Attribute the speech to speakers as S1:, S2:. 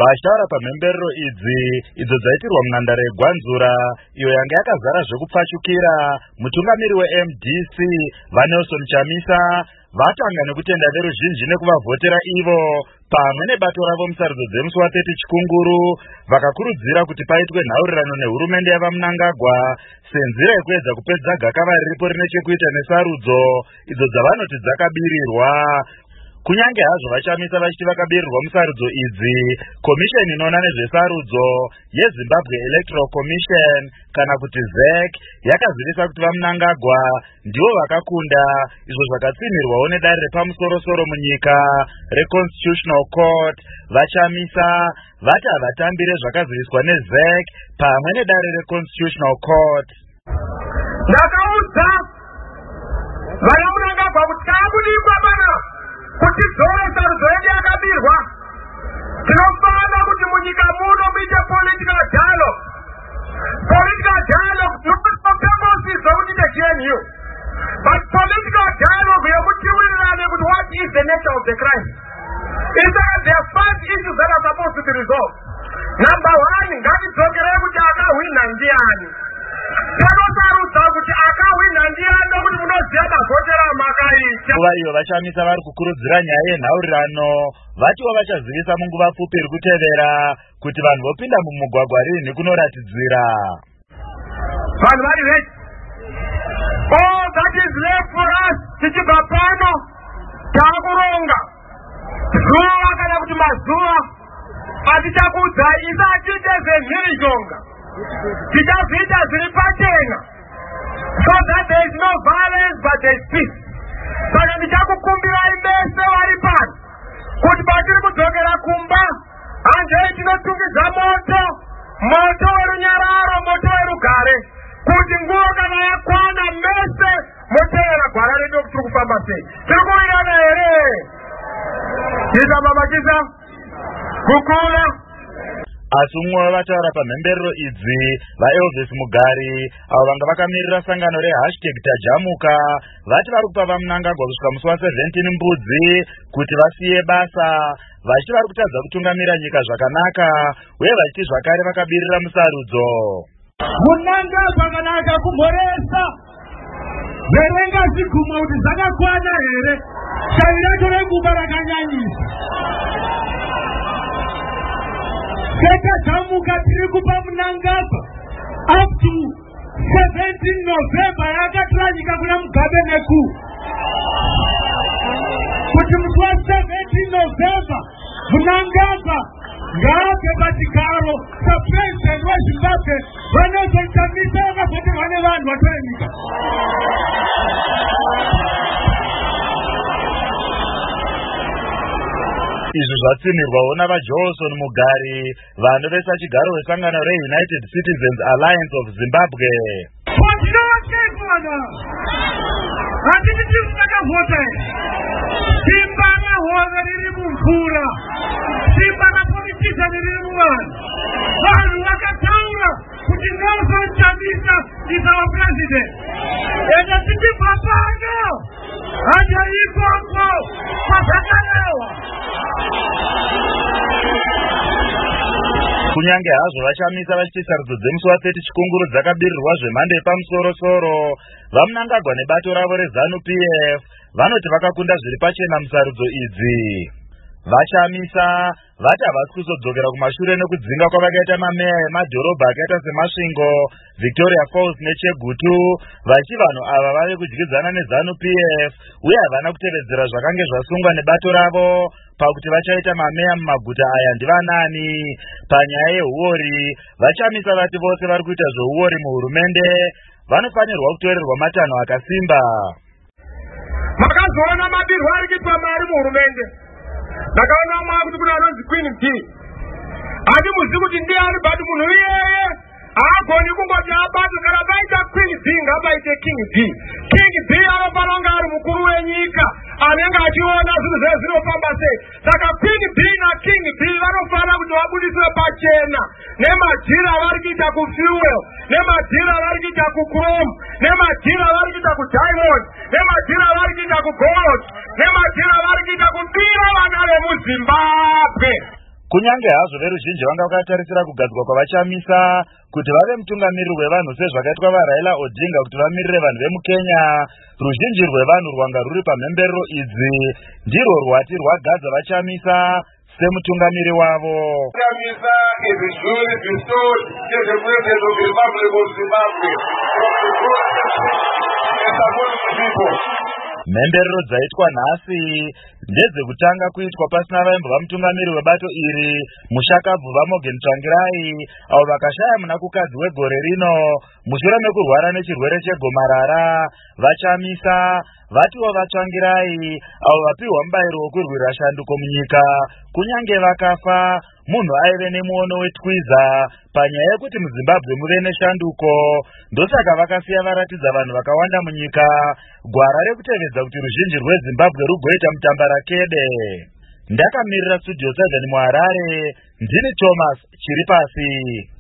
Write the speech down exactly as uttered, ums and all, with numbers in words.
S1: Vashara pamhemberero idzi idzo dzaitirwa munhandare yeGwanzura iyo yanga yakazara zvekupfachukira, mutungamiri we-M D C vaNelson Chamisa vatanga nekutenda veruzhinji nekuvavhotera ivo pamwe nebato ravo musarudzo dzemusi wa-thirty Chikunguru vakakurudzira kuti paitwe nhaurirano nehurumende yavaMnangagwa senzira yekuedza kupedza gakava riripo rine chekuita nesarudzo idzo dzavanoti dzakabirirwa. Kunyange hazvo vachamisa vachiti vakabirirwa musarudzo idzi, komisheni inoona nezvesarudzo yeZimbabwe Electoral Commission kana kuti Z E C yakazivisa kuti vaMnangagwa ndivo vakakunda, izvo zvakatsimirwawo nedare repamusoro-soro munyika reConstitutional Court. Vachamisa vati havatambire zvakaziviswa neZ E C pamwe nedare reConstitutional Court.
S2: Ndakaudza vaMnangagwa kuti tabudirwa bana kuti zora sarudzo yedu yakabirwa. Tinofana kuti munyika muno muite political dialogue. Political dialogue not purposes zokuti the G N U, but political dialogue yekutiwirirana kuti what is the nature of the crime. Instead there are five issues that are supposed to be resolved. Number one, ngatidzokere kuti akahwina ndiani. Tanosarudza kuti akahwina ndiani kuti munoziva mavhotera makaita.
S1: Nguva iyo vachamisa vari kukurudzira nyaya yenhaurirano vatiwo vachazivisa munguva pfupi iri kutevera kuti vanhu vopinda mumugwagwa rini kunoratidzira.
S2: Vanhu vari ready. All that is left for us tichibva pano taakuronga zuva kana kuti mazuva atichakudza isati tezemhirizhonga tichazviita zviri pachena so that there is no violence but there is peace. Saka ndichakukumbirai mese vari pano kuti patiri kudzokera kumba hanzei tinotungidza moto, moto werunyararo, moto werugare, kuti nguva kana yakwana mese motevera gwara redu kuti tiri kufamba sei. Tiri kuwirirana here? Isa babakisa kukula.
S1: Asi umwe wevataura pamhemberero idzi vaElvis Mugari avo vanga vakamirira sangano rehashtag tajamuka vati vari kupa vaMnangagwa kusvika musi wa-seventeen Mbudzi kuti vasiye basa, vachiti vari kutadza kutungamira nyika zvakanaka uye vachiti zvakare vakabirira musarudzo.
S2: Munangagwa kana akakumboresa verenga ziguma kuti zvakakwana here, shairato renguva rakanyanyisa. Tajamuka tiri kupa Mnangagwa up to seventeen November yakatiranyika kuna Mugabe neku kuti musi wa-seventeen November Mnangagwa ngaabve pachigaro sapresident weZimbabwe vaNelson Chamisa vakavhoterwa nevanhu vatore nyika.
S1: Izvi zvatsinirwawo navaJohnson Mugari vanovesa chigaro wesangano reUnited Citizens Alliance of Zimbabwe.
S2: Hatiti timutakavhota simba rahove riri mumvura, simba rapolitician riri muvanhu. Vanhu vakataura kuti Nelson Chamisa is our president. Ende tichibva pano hanja ikoko kwazvakarewa.
S1: Kunyange hazvo vachamisa vachiti sarudzo dzemusi wa-thirty Chikunguru dzakabirirwa zvemhando yepamusoro-soro, vaMnangagwa nebato ravo reZANU P F vanoti vakakunda zviri pachena musarudzo idzi. Vachamisa vati havasi kuzodzokera kumashure nekudzinga kwavakaita mameya emadhorobha akaita seMasvingo, Victoria Falls neChegutu, vachi vanhu ava vave kudyidzana neZANU P F uye havana kutevedzera zvakange zvasungwa nebato ravo pakuti vachaita mameya mumaguta aya ndivanani. Panyaya yehuori, vachamisa vati vose vari kuita zveuori muhurumende vanofanirwa kutorerwa matanho akasimba.
S2: Makazoona mabirwo ari kuitwa mari muhurumende. Ndakaona mwakuti kuna anonzi Queen B. Handi muzivi kuti ndiani but munhu iyeye haagoni kungoti abato kana vaita Queen B ngabaite King B. King B anofana kunge ari mukuru wenyika anenge achiona zvinhu zvese zvinofamba sei. Saka Queen B naKing B vanofana kuti vabudiswe pachena nemajira avari kuita kufuel, nemajira avari kuita kuchrome, nemajira avari kuita kudiamond, nemajira avari kuita kugold, nemajira avari kuita kubira vana vemuZimbabwe.
S1: kunyange hazvo veruzhinji vanga vakatarisira kugadzwa kwavachamisa kuti vave mutungamiriri wevanhu sezvakaitwa vaRaila Odinga kuti vamirire vanhu vemukenya, ruzhinji rwevanhu rwanga ruri pamhemberero idzi ndirwo rwati rwagadza vachamisa semutungamiri wavo.
S2: Chamisa is duly bestowed as the President of the Republic of Zimbabwe and supporting the people.
S1: Mhemberero dzaitwa nhasi ndedzekutanga kuitwa pasina vaimbova mutungamiri webato iri mushakabvuva Morgan Tsvangirai, avo vakashaya munakukadzi wegore rino mushure mekurwara nechirwere chegomarara. Vachamisa vatiwo vatsvangirai avo vapiwa mubayiro wokurwira shanduko munyika kunyange vakafa, munhu aive nemuono wetwiza panyaya yekuti muZimbabwe muve neshanduko. Ndosaka vakasiya varatidza vanhu vakawanda munyika gwara rekutevedza kuti ruzhinji rweZimbabwe rugoita mutambarakede. Ndakamirira Studio seven muHarare, ndini Thomas Chiripasi.